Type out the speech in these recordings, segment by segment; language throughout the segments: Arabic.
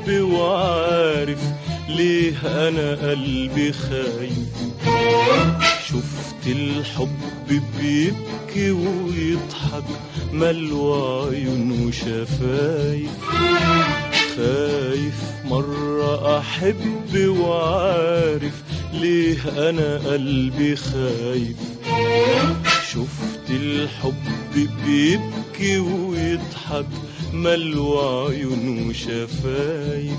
أحب وعارف ليه أنا قلبي خايف. شفت الحب بيبكي ويضحك ملوى عيون وشفايف. خايف مرة أحب وعارف ليه أنا قلبي خايف. شفت الحب بيبكي ويضحك ملوى عيون وشفايف.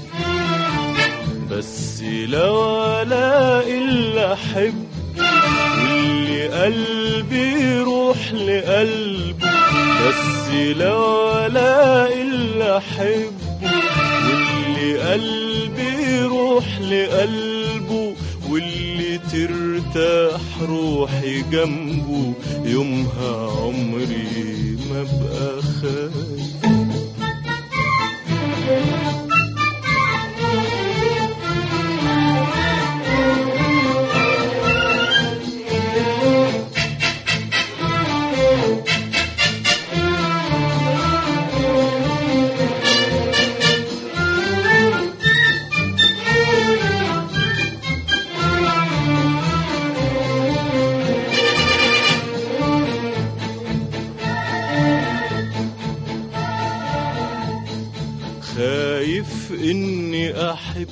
بس لو ألاقي اللي أحب واللي قلبي يروح لقلبه. بس لو ألاقي اللي أحبه واللي قلبي يروح لقلبه، واللي ترتاح روحي جنبه، يومها عمري ما بقى خايف. خايف إني أحب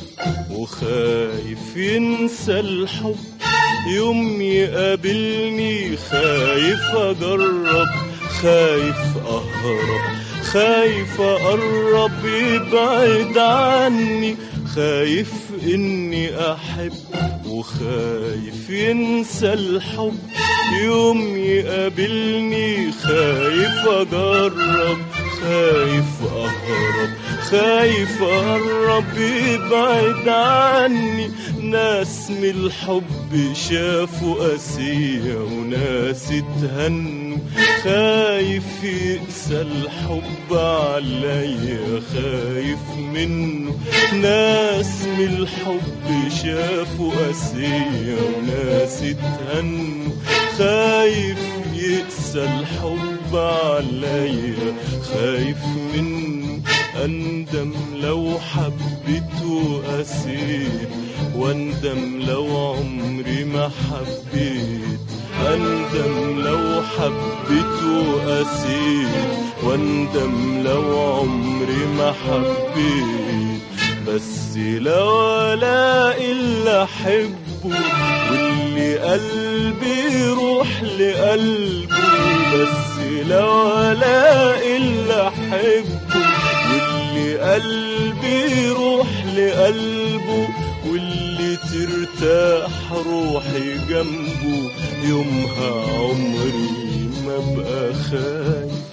وخايف ينسى الحب يوم يقابلني. خايف أجرب، خايف أهرب، خايف أقرب يبعد عني. خايف إني أحب وخايف ينسى الحب يوم يقابلني. خايف أجرب، خايف أهرب، خايف أقرب يبعد عني. ناس من الحب شافوا قاسية وناس اتهنوا. خايف يقسى الحب عليا، خايف منه. ناس من الحب شافوا قاسية وناس اتهنوا. خايف يقسى الحب عليا، خايف منه. أندم لو حبيت وقسيت، واندم لو عمري ما حبيت. أندم لو حبيت وقسيت، واندم لو عمري ما حبيت. بس لو ألاقي اللي أحبه واللي قلبي يروح لقلبه. بس لو ألاقي اللي أحبه واللي قلبي يروح لقلبه، واللي ترتاح روحي جنبه، يومها عمري ما بقى خايف.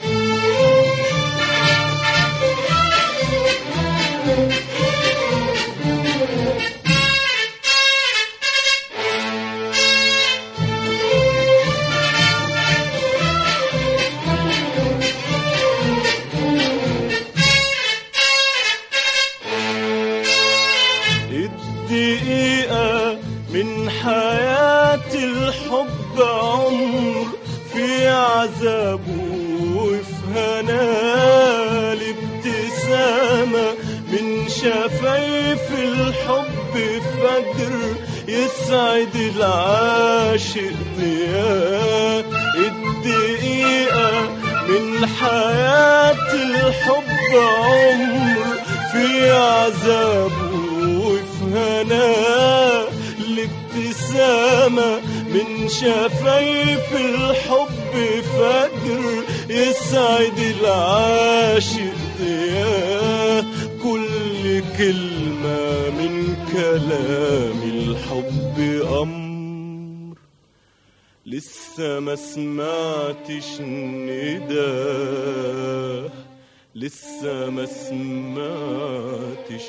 دقيقة من حياة الحب عمر في عذابه وفي هناه. الابتسامة من شفايف الحب فجر يسعد العاشق ضياء. الدقيقة من حياة الحب عمر في عذابه هنا. الابتسامة من شفايف الحب فجر يسعد العاشق ضياء. كل كلمة من كلام الحب أمر، لسه ما سمعتش نداه، لسه ما سمعتش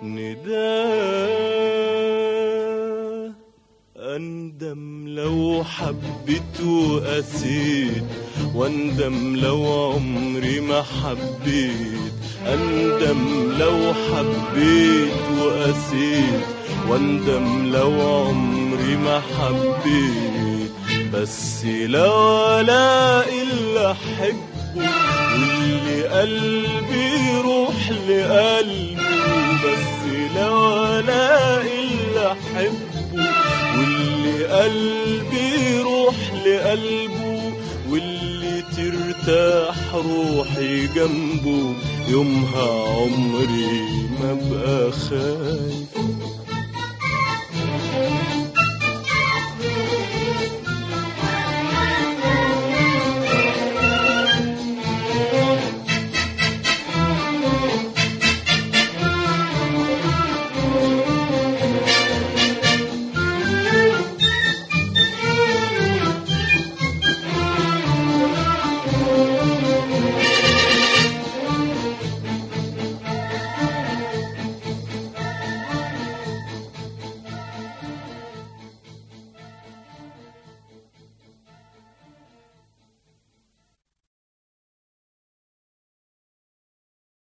نداه. أندم لو حبيت وقسيت، واندم لو عمري ما حبيت. أندم لو حبيت وقسيت، واندم لو عمري ما حبيت. بس لو ألاقي اللي أحب واللي قلبي يروح لقلبه، بس لو الاقي اللي احبه. واللي قلبي يروح لقلبه، واللي ترتاح روحي جنبه، يومها عمري ما بقى خايف.